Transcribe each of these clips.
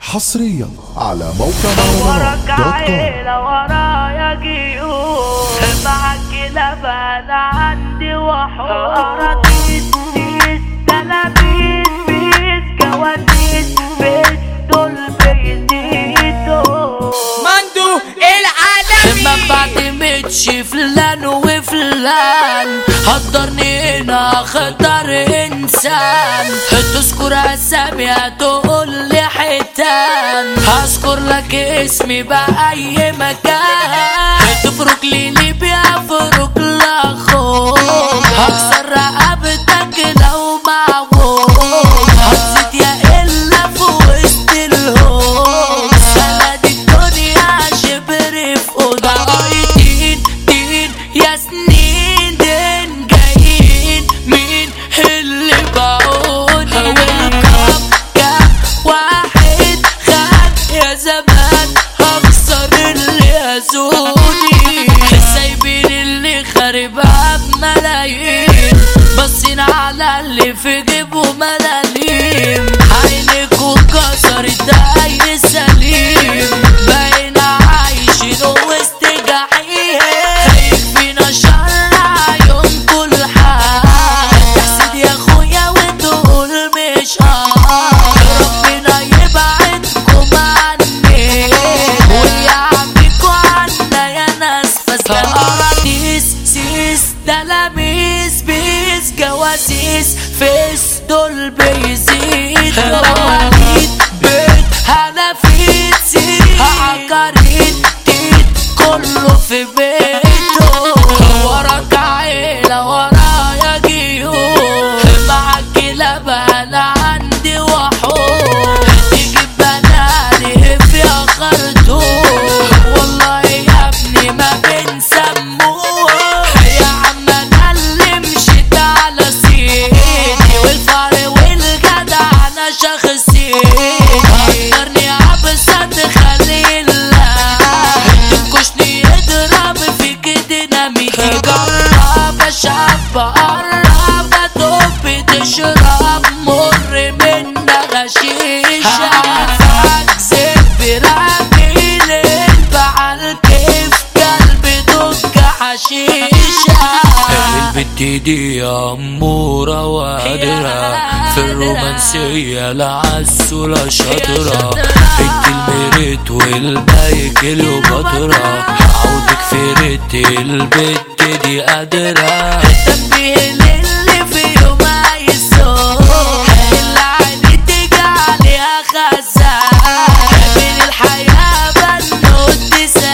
حصريا على موقع مهرجانات وراك عيلة ورايا جيوب معاك لبن عندي وحور تيس تلاميذ بيس جوازيس بيس دول بيزيدوا مندو العالمي ما بعتمدش فلان وفلان قدرني هنا خطر انسان تذكر اسامي هتقول لي حيتان هذكر لك اسمي بأي مكان تفرق لي ليبيا فرق لاخوك هكسر رقبتك لو معوك هتزيد يا الا في وسط الهوك سند الدنيا شبر في اوضه دين يا سنين دين جايين مين اللي باعوني والكام كام واحد خان يا زمان هكسر اللي هزوني سايبين اللي خاربها بملايين باصين على اللي في جيبه ملاليم عينكوا كسرت اي سليم باينة عايشين وسط جحيم هيكفينا شر عيون كل حال تحسد يا اخويا وتقول مش ربنا يبعدكم عني ويا عمكوا عنا يا ناس فاسدة سيس تلاميذ بيس جواسيس فيس دول بيزيدوا مواليد بيت هنفيد سيد عقاريد تيت كله في بيته وراك عيلة ورايا جيوب معاك لبن عندي وحوب تجيب بناني في خرطوم والله يا ابني ما بنسموه يا عم انا اللي مشيت على سيدي والفار والجدع انا شخصيتي قدرني عبسة تخلي الله تنكشني يضرب فيك ديناميتي جرب اشرب قرب ادوب تشرب مر منها غشيشة اكذب براجل الفعل كيف قلبي دق حشيشة البت دي أمورة وقادرة في الرومانسية لا عز ولا شاطرة الكلمة والباقي كليوباترا عودك في ريت البت دي قادرة تنبيه للي في يوم عايزه اللي عيني تيجي عليها خزان من الحياة بنوت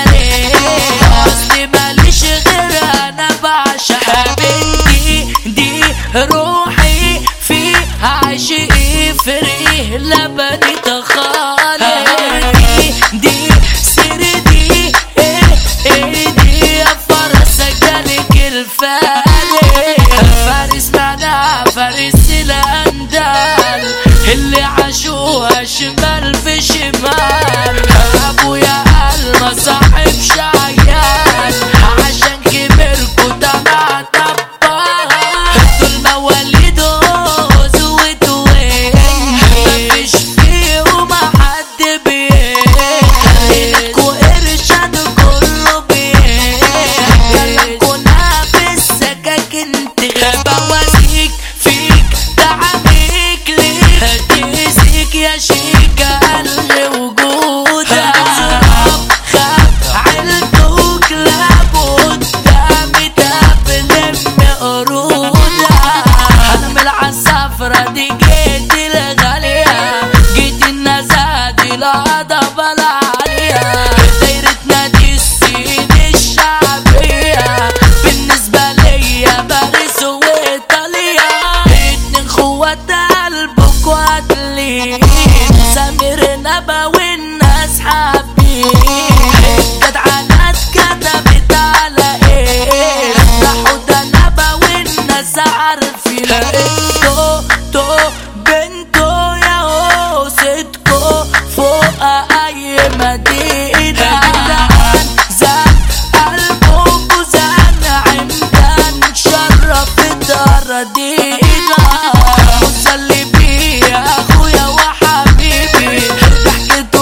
سريع أصلي ماليش غير أنا بعشق بنتي دي روحي في عشقي فريه لبني تخالي دي سيرتي ايه دي يا فرسة جالك الفالي فارس معنا فارس الأندال اللي عاشوها شمال في شمال أبويا قال ما صاحبش عيال عشان كبركوا طلع طبال دول مواليد هوز وتوين مفيش فيهم حد بيكوا إرشاد كله بيكوا نافس سكاكين تغبى واسيك فيك تعميك ليك هتيسيك يا شيكة اللي وجودك أزرق خاب عيلته كلاب قدامي تبلم قرودة أنا من العالسفرة دي جيت الغالية جيت النزاهة دي لا ضبل عليها دايرتنا دي السيد الشعبية بالنسبة ليا باريس وإيطاليا اتنين خوات قلبك وعدلين سمير نبا والناس حابين الجدعنات كتبت على ايه حودة نبا والناس عارفين انتو بنتو يا هو ستكو فوق اي مدينة جدعان زان قلبكو زان عمدان شرفت اراضينا مسلي بيه يا اخويا وحبيبي ضحكت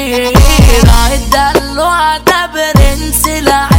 الدلوع ده برنس العالم.